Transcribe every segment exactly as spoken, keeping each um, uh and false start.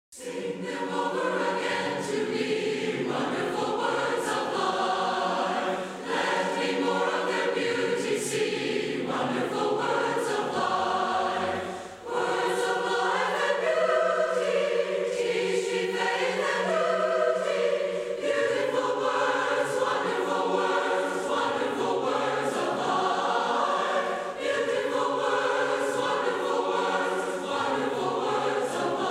Sing them over again to me, wonderful words of life. Let me more of their beauty see, wonderful words of life. Words of life and beauty, teach me faith and duty. Beautiful words, wonderful words, wonderful words of life. Beautiful words, wonderful words, wonderful words of life.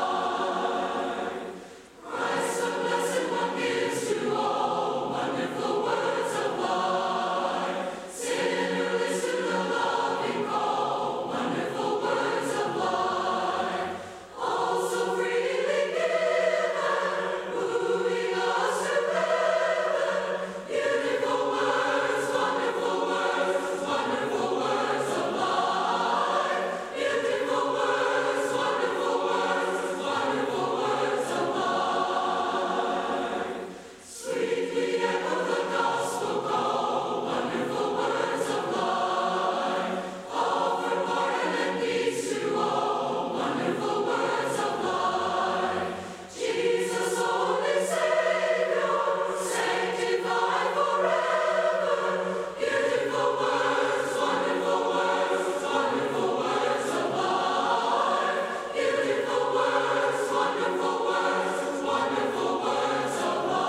Christ the blessed one gives to all wonderful words of life. Sinner, listen to the loving call, wonderful words of life. All so freely given, moving us to heaven. Beautiful words, wonderful words, wonderful words of life. Beautiful words, wonderful words, wonderful words of life. Sweetly echo the gospel call, wonderful words of life. Offer pardon and peace to all, wonderful words of life. Jesus, only Savior, sanctified forever. Beautiful words, wonderful words, wonderful words of life. Beautiful words, wonderful words, wonderful words of life.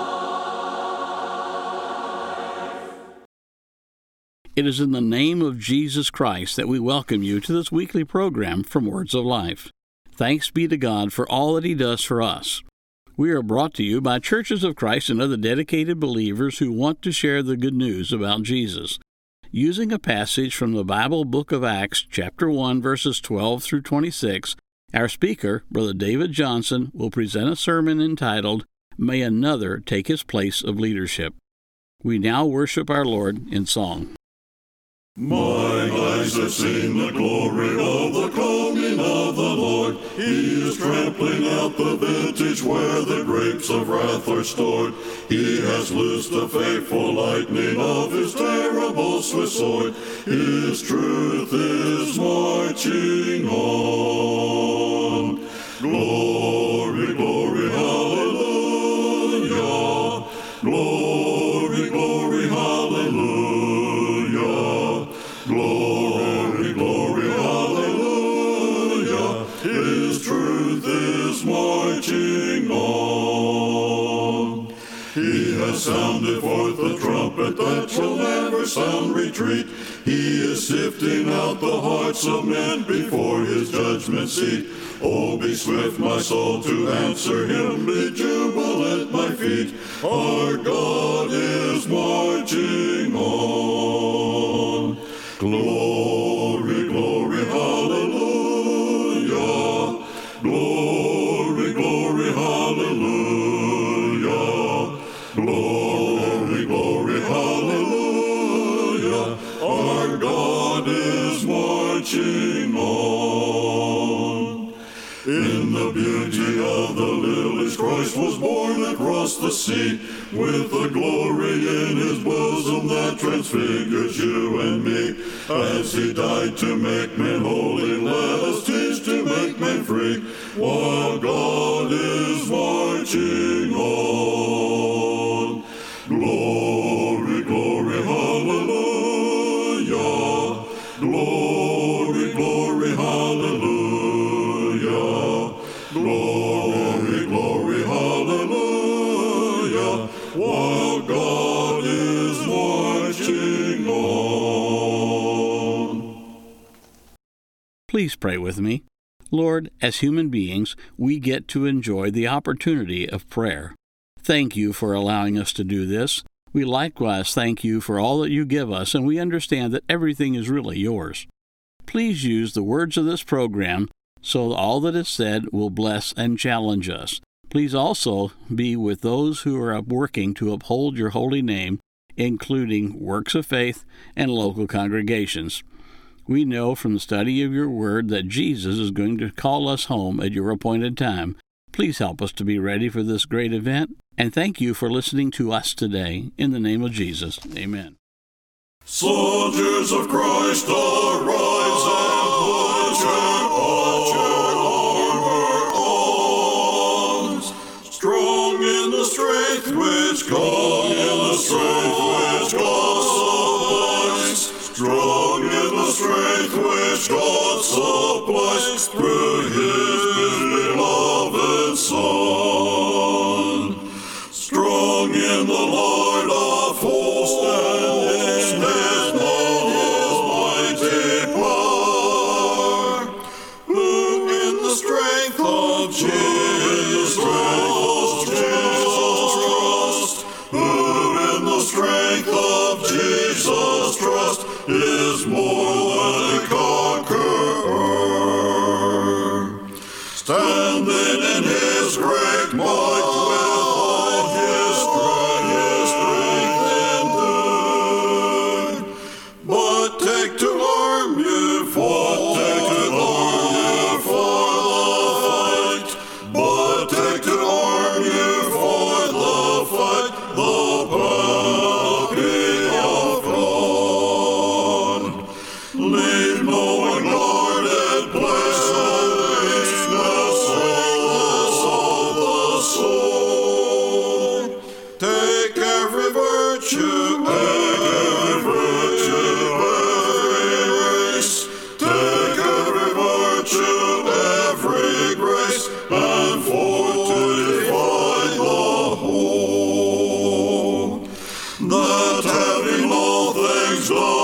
It is in the name of Jesus Christ that we welcome you to this weekly program from Words of Life. Thanks be to God for all that He does for us. We are brought to you by Churches of Christ and other dedicated believers who want to share the good news about Jesus. Using a passage from the Bible book of Acts, chapter one, verses twelve through twenty-six, our speaker, Brother David Johnson, will present a sermon entitled, May Another Take His Place of Leadership. We now worship our Lord in song. Mine eyes have seen the glory of the coming of the Lord. He is trampling out the vintage where the grapes of wrath are stored. He has loosed the faithful lightning of His terrible swift sword. His truth is marching on. Glory, glory, hallelujah. Glory, glory, hallelujah. Glory, glory, hallelujah. His truth is marching on. He has sounded forth the trumpet that shall never sound retreat. He is sifting out the hearts of men before His judgment seat. Oh, be swift, my soul, to answer Him. Be jubilant at my feet. Our God is marching on. Glory, glory, hallelujah. Glory, glory, hallelujah. Glory, glory, hallelujah. Our God is marching on. In the beauty of the lilies, Christ was born across the sea, with a glory in His bosom that transfigures you and me. As He died to make men holy, let us teach to make men free, while God is marching on. Glory, glory, hallelujah. Glory, glory, hallelujah. Glory, glory, hallelujah. While God is marching on. Please pray with me. Lord, as human beings, we get to enjoy the opportunity of prayer. Thank you for allowing us to do this. We likewise thank you for all that you give us, and we understand that everything is really yours. Please use the words of this program so all that is said will bless and challenge us. Please also be with those who are working to uphold your holy name, including works of faith and local congregations. We know from the study of your word that Jesus is going to call us home at your appointed time. Please help us to be ready for this great event, and thank you for listening to us today. In the name of Jesus, amen. Soldiers of Christ, arise and put your armor on. take might with all his strength endued. But take to arm ye for, take to arm ye for the fight. But take to arm ye for the fight, the battle of God. Leave no unguarded place, no weakness of the soul. Take every virtue, take every virtue, every grace. Take every virtue, every grace, and fortify the whole. That having all things done,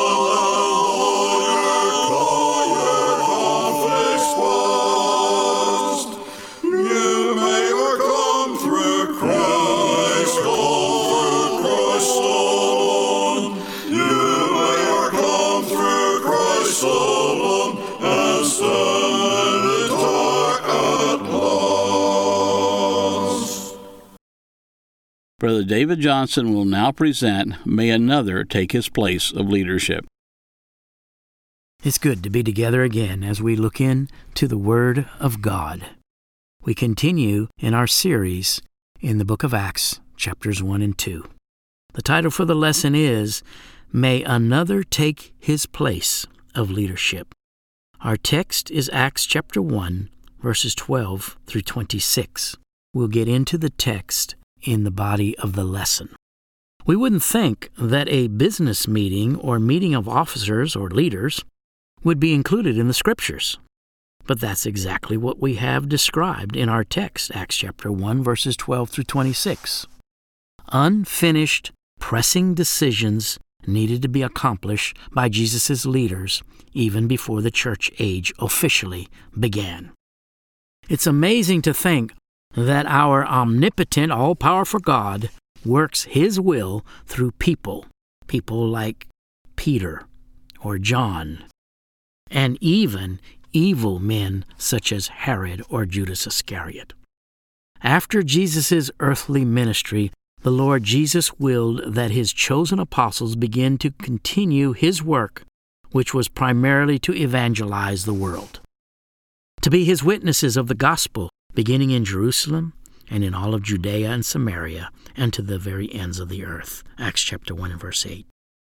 Brother David Johnson will now present May Another Take His Place of Leadership. It's good to be together again as we look into the Word of God. We continue in our series in the book of Acts, chapters one and two. The title for the lesson is, May Another Take His Place of Leadership. Our text is Acts chapter one, verses twelve through twenty-six. We'll get into the text in the body of the lesson. We wouldn't think that a business meeting or meeting of officers or leaders would be included in the Scriptures. But that's exactly what we have described in our text, Acts chapter one, verses twelve through twenty-six. Unfinished, pressing decisions needed to be accomplished by Jesus' leaders even before the church age officially began. It's amazing to think that our omnipotent, all-powerful God works His will through people, people like Peter or John, and even evil men such as Herod or Judas Iscariot. After Jesus' earthly ministry, the Lord Jesus willed that His chosen apostles begin to continue His work, which was primarily to evangelize the world, to be His witnesses of the gospel, beginning in Jerusalem and in all of Judea and Samaria, and to the very ends of the earth. Acts chapter one and verse eight.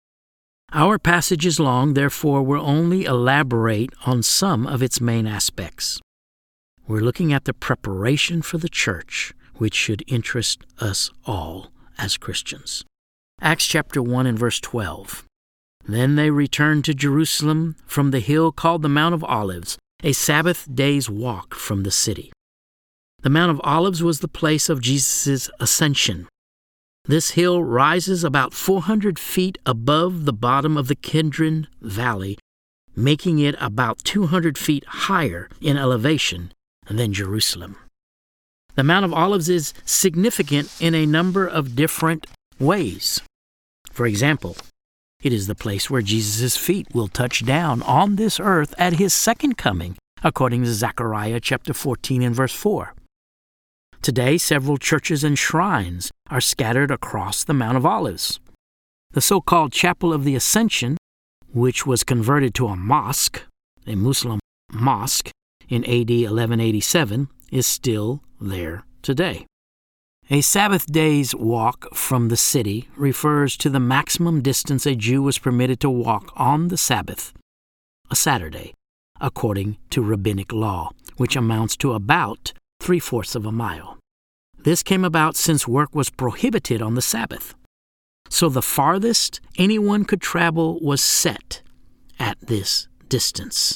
Our passage is long, therefore we'll only elaborate on some of its main aspects. We're looking at the preparation for the church, which should interest us all as Christians. Acts chapter one and verse twelve. Then they returned to Jerusalem from the hill called the Mount of Olives, a Sabbath day's walk from the city. The Mount of Olives was the place of Jesus' ascension. This hill rises about four hundred feet above the bottom of the Kidron Valley, making it about two hundred feet higher in elevation than Jerusalem. The Mount of Olives is significant in a number of different ways. For example, it is the place where Jesus' feet will touch down on this earth at His second coming, according to Zechariah chapter fourteen and verse four. Today, several churches and shrines are scattered across the Mount of Olives. The so-called Chapel of the Ascension, which was converted to a mosque, a Muslim mosque, in A D eleven eighty-seven, is still there today. A Sabbath day's walk from the city refers to the maximum distance a Jew was permitted to walk on the Sabbath, a Saturday, according to rabbinic law, which amounts to about three-fourths of a mile. This came about since work was prohibited on the Sabbath. So the farthest anyone could travel was set at this distance.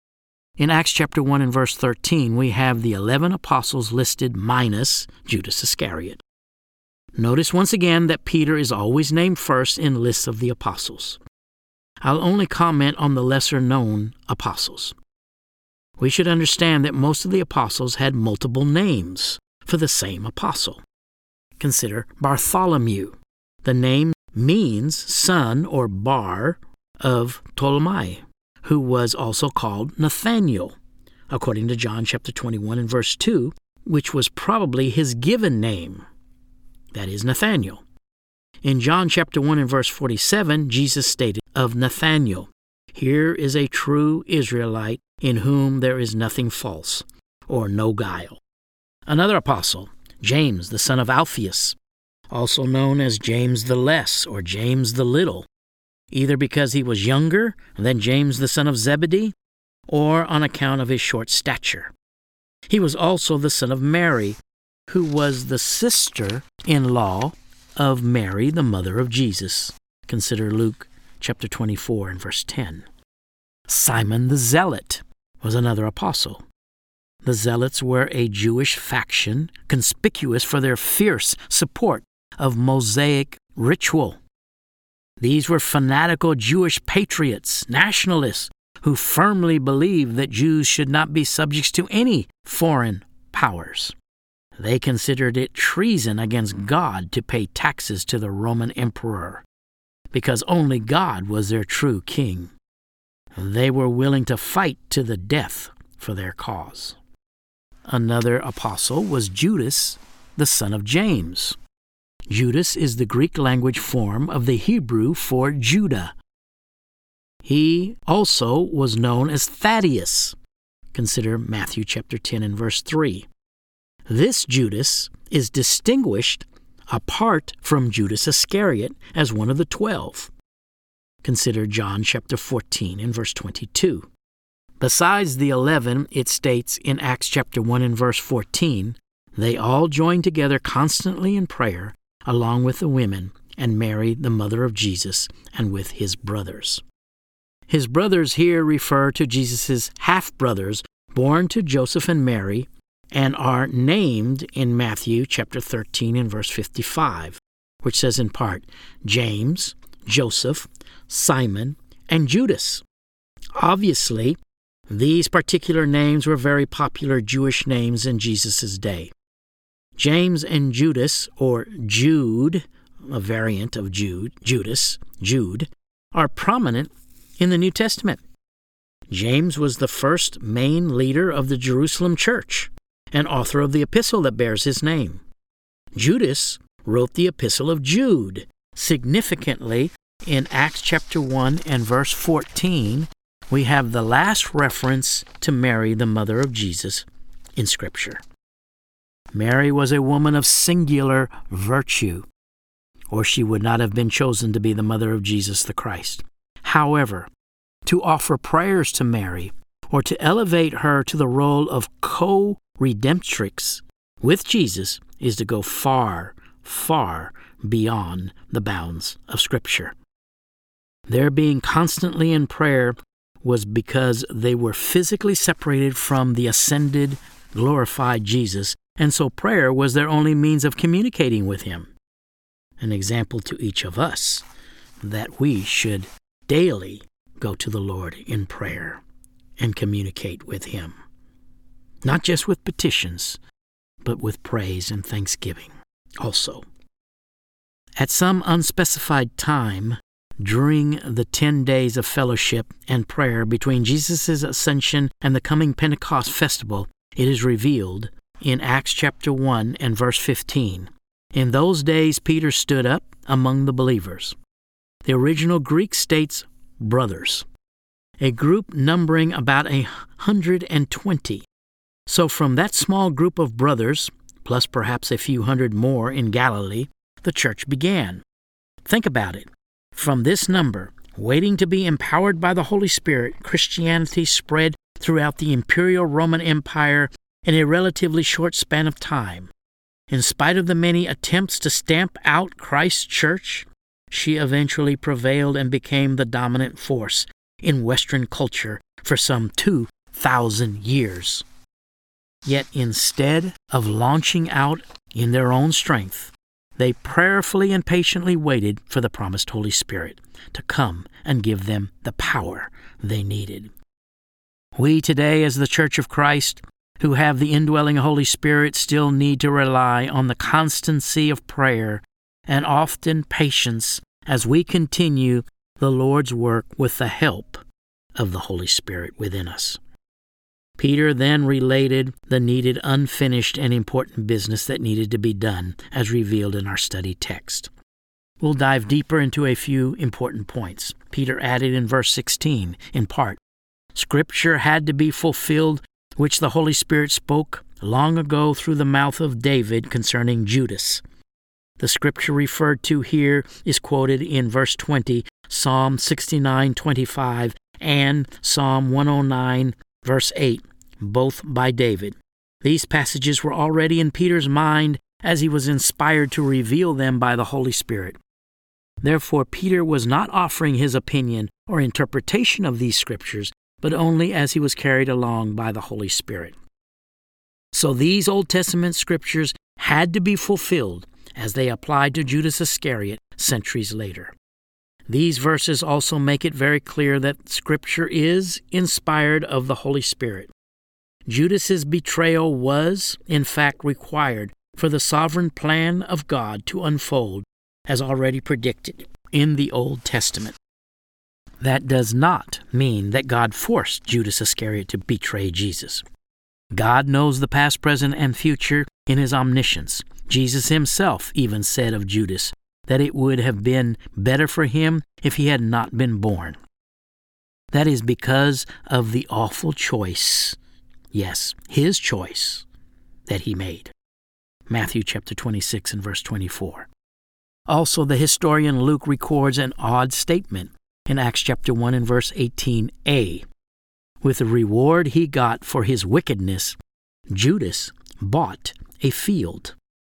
In Acts chapter one and verse thirteen, we have the eleven apostles listed minus Judas Iscariot. Notice once again that Peter is always named first in lists of the apostles. I'll only comment on the lesser-known apostles. We should understand that most of the apostles had multiple names for the same apostle. Consider Bartholomew. The name means son or bar of Ptolemy, who was also called Nathaniel. According to John chapter twenty-one and verse two, which was probably his given name, that is Nathanael. In John chapter one and verse forty-seven, Jesus stated of Nathanael, "Here is a true Israelite in whom there is nothing false," or no guile. Another apostle, James, the son of Alphaeus, also known as James the Less or James the Little, either because he was younger than James the son of Zebedee or on account of his short stature. He was also the son of Mary, who was the sister-in-law of Mary, the mother of Jesus. Consider Luke chapter twenty-four and verse ten. Simon the Zealot was another apostle. The Zealots were a Jewish faction conspicuous for their fierce support of Mosaic ritual. These were fanatical Jewish patriots, nationalists, who firmly believed that Jews should not be subjects to any foreign powers. They considered it treason against God to pay taxes to the Roman emperor, because only God was their true king. They were willing to fight to the death for their cause. Another apostle was Judas, the son of James. Judas is the Greek language form of the Hebrew for Judah. He also was known as Thaddeus. Consider Matthew chapter ten and verse three. This Judas is distinguished apart from Judas Iscariot as one of the twelve. Consider John chapter fourteen and verse twenty-two. Besides the eleven, it states in Acts chapter one and verse fourteen, they all joined together constantly in prayer, along with the women, and Mary, the mother of Jesus, and with his brothers. His brothers here refer to Jesus' half-brothers born to Joseph and Mary, and are named in Matthew chapter thirteen and verse fifty-five, which says in part, James, Joseph, Simon, and Judas. Obviously, these particular names were very popular Jewish names in Jesus' day. James and Judas, or Jude, a variant of Jude, Judas, Jude, are prominent in the New Testament. James was the first main leader of the Jerusalem church and author of the epistle that bears his name. Judas wrote the epistle of Jude. Significantly, in Acts chapter one and verse fourteen, we have the last reference to Mary, the mother of Jesus, in Scripture. Mary was a woman of singular virtue, or she would not have been chosen to be the mother of Jesus the Christ. However, to offer prayers to Mary, or to elevate her to the role of co-redemptrix with Jesus, is to go far, far beyond the bounds of Scripture. Their being constantly in prayer was because they were physically separated from the ascended, glorified Jesus, and so prayer was their only means of communicating with him. An example to each of us that we should daily go to the Lord in prayer and communicate with him, not just with petitions, but with praise and thanksgiving also. At some unspecified time during the ten days of fellowship and prayer between Jesus' ascension and the coming Pentecost festival, it is revealed in Acts chapter one and verse fifteen. In those days Peter stood up among the believers. The original Greek states brothers, a group numbering about a hundred and twenty. So from that small group of brothers, plus perhaps a few hundred more in Galilee, the church began. Think about it. From this number, waiting to be empowered by the Holy Spirit, Christianity spread throughout the Imperial Roman Empire in a relatively short span of time. In spite of the many attempts to stamp out Christ's church, she eventually prevailed and became the dominant force in Western culture for some two thousand years. Yet instead of launching out in their own strength, they prayerfully and patiently waited for the promised Holy Spirit to come and give them the power they needed. We today, as the Church of Christ, who have the indwelling Holy Spirit, still need to rely on the constancy of prayer and often patience as we continue the Lord's work with the help of the Holy Spirit within us. Peter then related the needed unfinished and important business that needed to be done, as revealed in our study text. We'll dive deeper into a few important points. Peter added in verse sixteen, in part, Scripture had to be fulfilled, which the Holy Spirit spoke long ago through the mouth of David concerning Judas. The scripture referred to here is quoted in verse twenty, Psalm sixty-nine twenty-five, and Psalm one oh nine, verse eight, both by David. These passages were already in Peter's mind as he was inspired to reveal them by the Holy Spirit. Therefore, Peter was not offering his opinion or interpretation of these scriptures, but only as he was carried along by the Holy Spirit. So these Old Testament scriptures had to be fulfilled as they applied to Judas Iscariot centuries later. These verses also make it very clear that Scripture is inspired of the Holy Spirit. Judas's betrayal was, in fact, required for the sovereign plan of God to unfold, as already predicted in the Old Testament. That does not mean that God forced Judas Iscariot to betray Jesus. God knows the past, present, and future in His omniscience. Jesus Himself even said of Judas that it would have been better for him if he had not been born. That is because of the awful choice, yes, His choice, that He made. Matthew chapter twenty-six and verse twenty-four. Also, the historian Luke records an odd statement in Acts chapter one and verse eighteen a. With the reward he got for his wickedness, Judas bought a field.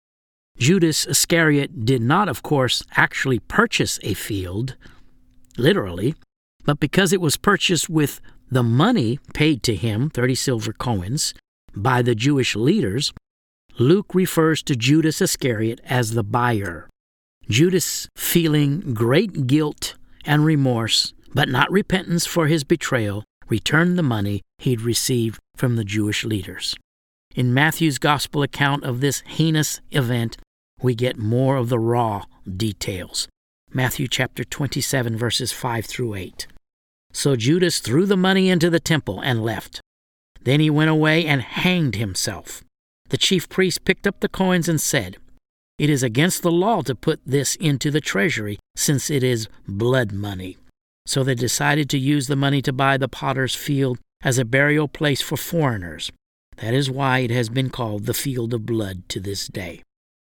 Judas Iscariot did not, of course, actually purchase a field, literally, but because it was purchased with the money paid to him, thirty silver coins, by the Jewish leaders, Luke refers to Judas Iscariot as the buyer. Judas, feeling great guilt and remorse, but not repentance for his betrayal, returned the money he'd received from the Jewish leaders. In Matthew's gospel account of this heinous event, we get more of the raw details. Matthew chapter twenty-seven, verses five through eight. So Judas threw the money into the temple and left. Then he went away and hanged himself. The chief priest picked up the coins and said, "It is against the law to put this into the treasury, since it is blood money." So they decided to use the money to buy the potter's field as a burial place for foreigners. That is why it has been called the Field of Blood to this day.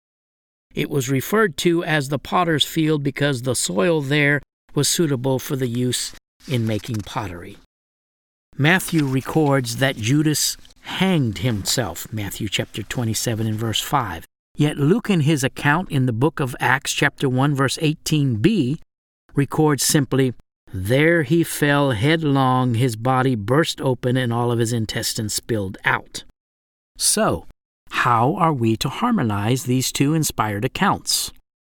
It was referred to as the potter's field because the soil there was suitable for the use in making pottery. Matthew records that Judas hanged himself, Matthew chapter twenty-seven and verse five. Yet Luke in his account in the book of Acts chapter one verse eighteen b records simply, "There he fell headlong, his body burst open, and all of his intestines spilled out." So, how are we to harmonize these two inspired accounts?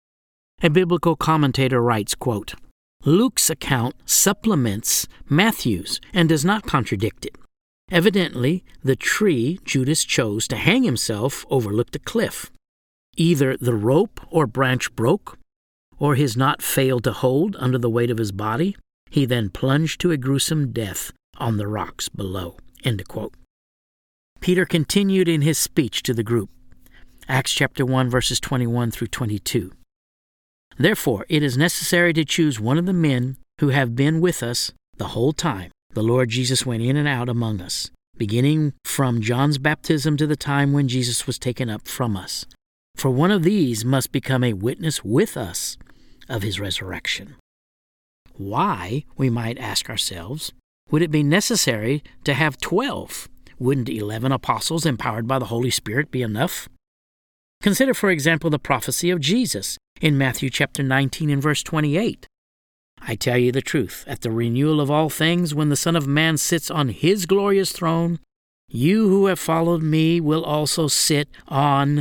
A biblical commentator writes, quote, Luke's account supplements Matthew's and does not contradict it. Evidently, the tree Judas chose to hang himself overlooked a cliff. Either the rope or branch broke, or his knot failed to hold under the weight of his body. He then plunged to a gruesome death on the rocks below. End of quote. Peter continued in his speech to the group. Acts chapter one, verses twenty-one through twenty-two. Therefore, it is necessary to choose one of the men who have been with us the whole time the Lord Jesus went in and out among us, beginning from John's baptism to the time when Jesus was taken up from us. For one of these must become a witness with us of his resurrection. Why, we might ask ourselves, would it be necessary to have twelve? Wouldn't eleven apostles empowered by the Holy Spirit be enough? Consider, for example, the prophecy of Jesus in Matthew chapter nineteen and verse twenty-eight. I tell you the truth, at the renewal of all things, when the Son of Man sits on his glorious throne, you who have followed me will also sit on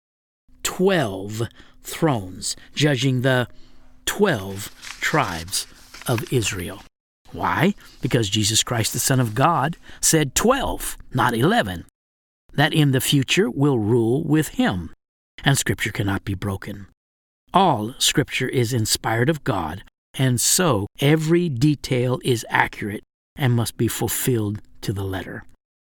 twelve thrones, judging the twelve tribes of Israel. Why? Because Jesus Christ, the Son of God, said twelve, not eleven, that in the future will rule with him, and Scripture cannot be broken. All Scripture is inspired of God, and so every detail is accurate and must be fulfilled to the letter.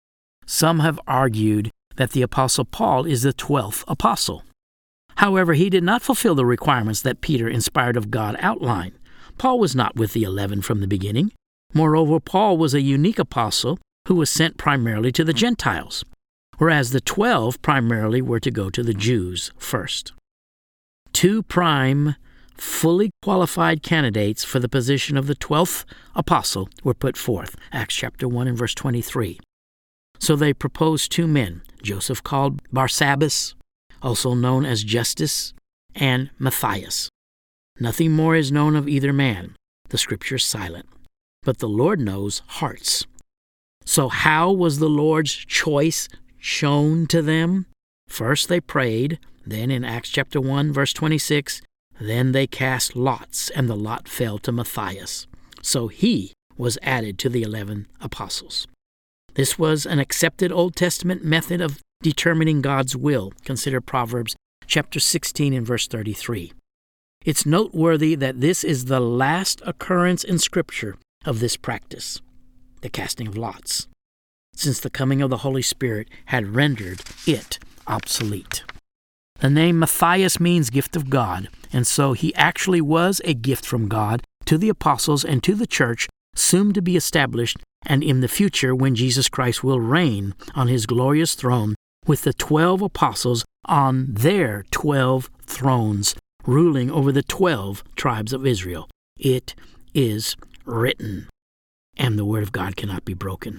Some have argued that the Apostle Paul is the twelfth apostle. However, he did not fulfill the requirements that Peter, inspired of God, outlined. Paul was not with the eleven from the beginning. Moreover, Paul was a unique apostle who was sent primarily to the Gentiles, whereas the twelve primarily were to go to the Jews first. Two prime, fully qualified candidates for the position of the twelfth apostle were put forth, Acts chapter one and verse twenty-three. So they proposed two men, Joseph called Barsabbas, also known as Justus, and Matthias. Nothing more is known of either man. The Scripture is silent. But the Lord knows hearts. So how was the Lord's choice shown to them? First they prayed, then in Acts chapter one, verse twenty-six, then they cast lots, and the lot fell to Matthias. So he was added to the eleven apostles. This was an accepted Old Testament method of determining God's will. Consider Proverbs chapter sixteen and verse thirty-three. It's noteworthy that this is the last occurrence in Scripture of this practice, the casting of lots, since the coming of the Holy Spirit had rendered it obsolete. The name Matthias means gift of God, and so he actually was a gift from God to the apostles and to the church, soon to be established, and in the future when Jesus Christ will reign on his glorious throne with the twelve apostles on their twelve thrones, ruling over the twelve tribes of Israel. It is written, and the word of God cannot be broken.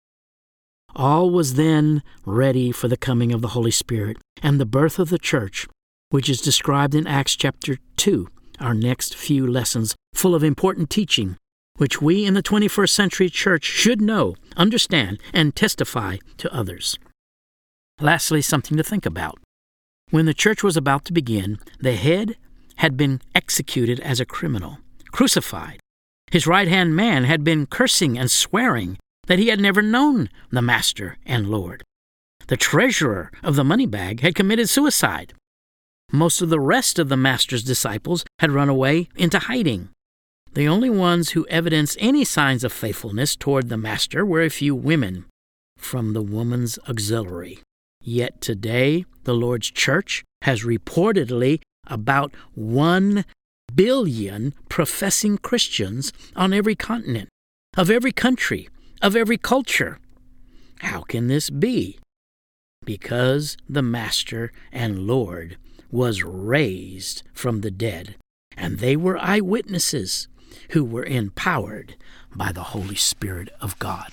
All was then ready for the coming of the Holy Spirit and the birth of the church, which is described in Acts chapter two, our next few lessons, full of important teaching, which we in the twenty-first century church should know, understand, and testify to others. Lastly, something to think about. When the church was about to begin, the head had been executed as a criminal, crucified. His right-hand man had been cursing and swearing that he had never known the Master and Lord. The treasurer of the money bag had committed suicide. Most of the rest of the Master's disciples had run away into hiding. The only ones who evidenced any signs of faithfulness toward the Master were a few women from the woman's auxiliary. Yet today, the Lord's church has reportedly about one billion professing Christians on every continent, of every country, of every culture. How can this be? Because the Master and Lord was raised from the dead, and they were eyewitnesses who were empowered by the Holy Spirit of God.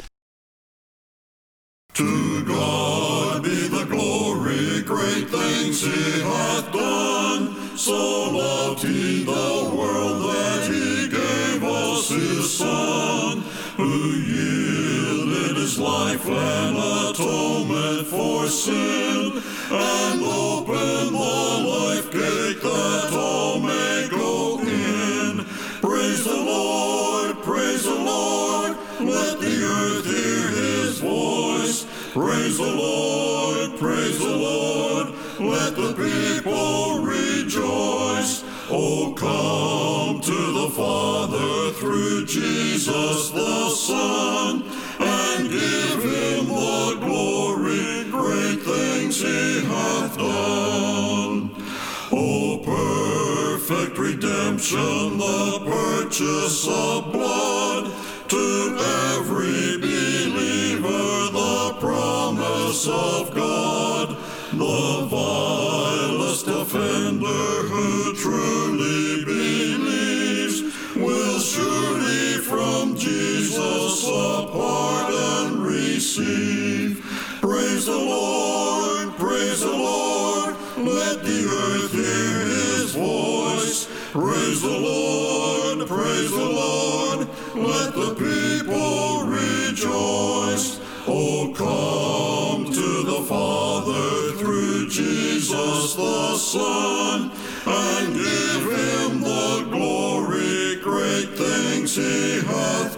To God be the glory, great things he hath done. So loved he the world that he gave us his Son, who yielded his life an atonement for sin, and opened the life gate that all may go in. Praise the Lord, praise the Lord, let the earth hear his voice. Praise the Lord, praise the Lord, let the people rejoice. Oh, come to the Father through Jesus the Son, and give him the glory, great things he hath done. Oh, perfect redemption, the purchase of blood, to every believer the promise of God. The vilest offender who truly believes will surely from Jesus a pardon receive. Praise the Lord, praise the Lord, let the earth hear his voice. Praise the Lord, praise the Lord, let the people rejoice. Oh, come to the Father through Jesus the Son, and give him the glory, great things he hath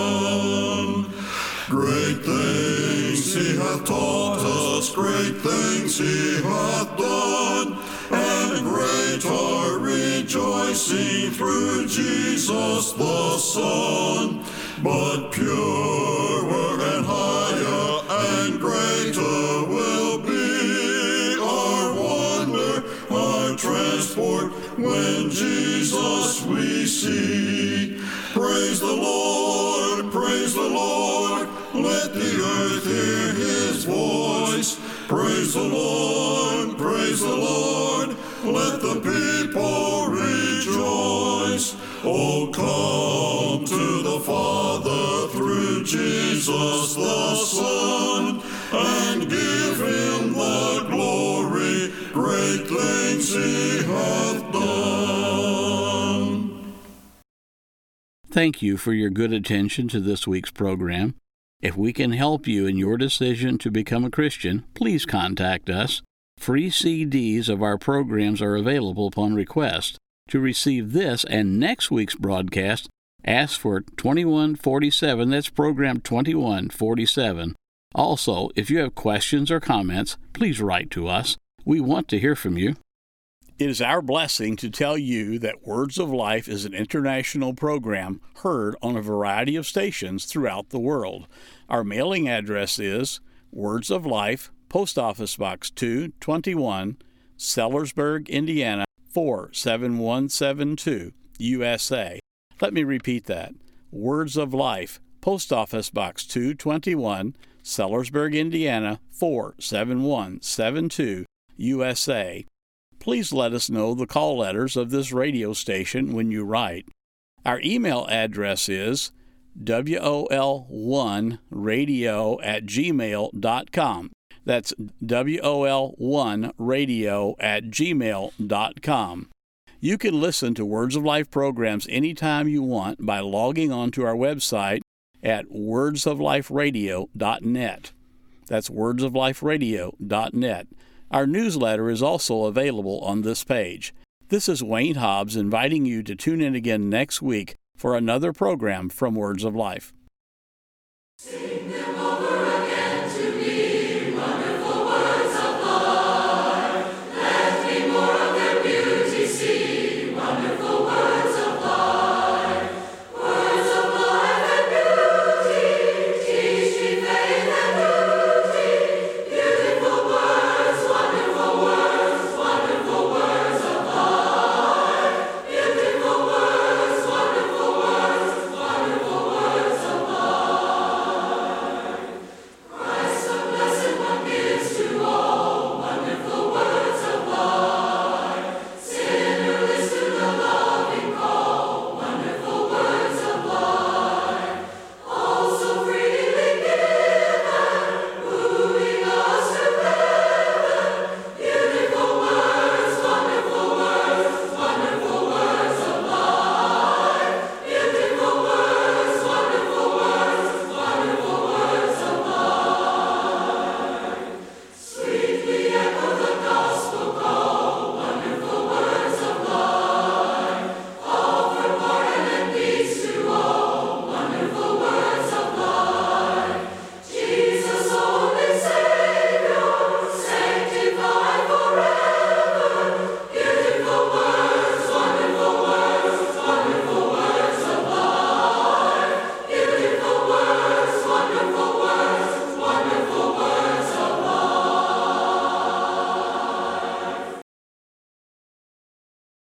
done. Great things he hath taught us, great things he hath done, and great our rejoicing through Jesus the Son. But purer and higher and greater Santa will be our wonder, our transport, when Jesus we see. Praise the Lord, praise the Lord, let the earth hear his voice. Praise the Lord, praise the Lord, let the people rejoice. Oh, come to the Father through Jesus the Son, and give him the glory, great things he hath done. Thank you for your good attention to this week's program. If we can help you in your decision to become a Christian, please contact us. Free C Ds of our programs are available upon request. To receive this and next week's broadcast, ask for twenty-one forty-seven. That's program twenty-one forty-seven. Also, if you have questions or comments, please write to us. We want to hear from you. It is our blessing to tell you that Words of Life is an international program heard on a variety of stations throughout the world. Our mailing address is Words of Life, Post Office Box two twenty-one, Sellersburg, Indiana, four seven one seven two, U S A. Let me repeat that. Words of Life, Post Office Box two twenty-one, Sellersburg, Indiana, four seven one seven two, U S A. Please let us know the call letters of this radio station when you write. Our email address is W O L one radio at gmail dot com. That's W O L one radio at gmail dot com. You can listen to Words of Life programs anytime you want by logging on to our website at words of life radio dot net. That's words of life radio dot net. Our newsletter is also available on this page. This is Wayne Hobbs inviting you to tune in again next week for another program from Words of Life. Sing